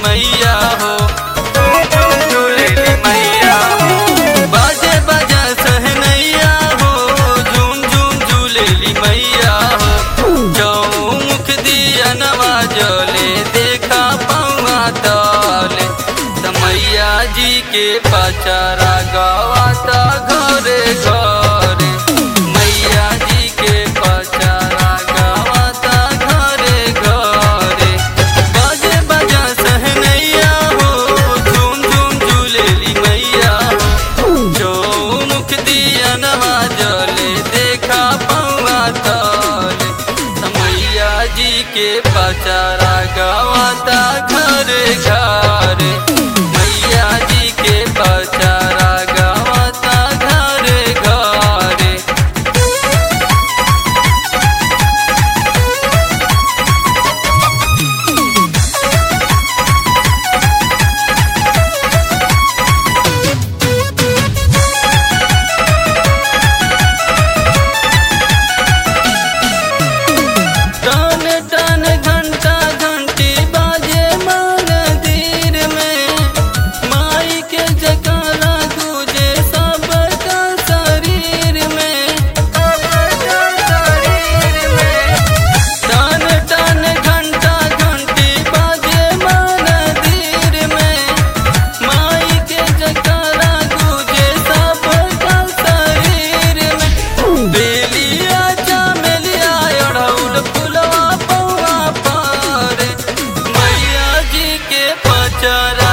मैया हो, झूलेली मैया हो। बाजे बाजा सहनैया हो, झूम झूम झूलेली मैया हो। चौमुख दिया नवाजले देखा पौआ तले, मैया जी के पचारा गवाता घरे घरे, मैया जी के पचारा गवाता घरे घरे। बाजे बाजा सहनैया हो, झूम झूम झूलेली मैया हो। चौमुख दिया नवाजले देखा पौआ तले, मैया जी के पचारा गवाता घरे घरे, मैया जी के पचारा गवाता घरे घरे। टन टन घंटा घंटी बाजे मंदिर में, माई के जयकारा गूंजे सबका शरीर में, सबका शरीर में। टन टन घंटा घंटी बाजे मंदिर में, माई के जयकारा गूंजे सबका शरीर में। बेलिया चमेलिया अड़हुल फुलवा पौआ पारे, मैया जी के पचारा